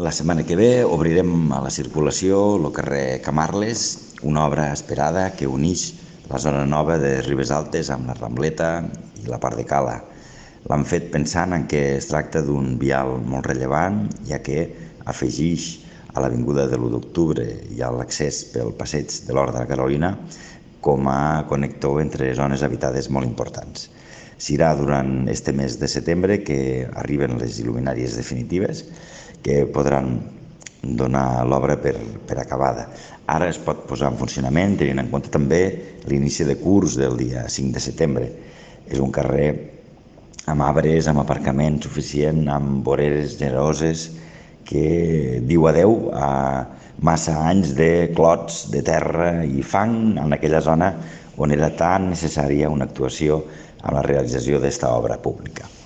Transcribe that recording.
La setmana que ve obrirem a la circulació el carrer Camarles, una obra esperada que uneix la zona nova de Ribes Altes amb la Rambleta i la part de Cala. L'han fet pensant en que es tracta d'un vial molt rellevant, ja que afegeix a l'avinguda de l'1 d'octubre i a l'accés pel passeig de l'Hort de la Carolina com a connector entre zones habitades molt importants. Serà durant este mes de setembre que arriben les il·luminàries definitives que podran donar l'obra per acabada. Ara es pot posar en funcionament tenint en compte també l'inici de curs del dia 5 de setembre. És un carrer amb arbres, amb aparcament suficient, amb voreres generoses, que diu adeu a massa anys de clots de terra i fang en aquella zona on era tan necessària una actuació en la realització d'esta obra pública.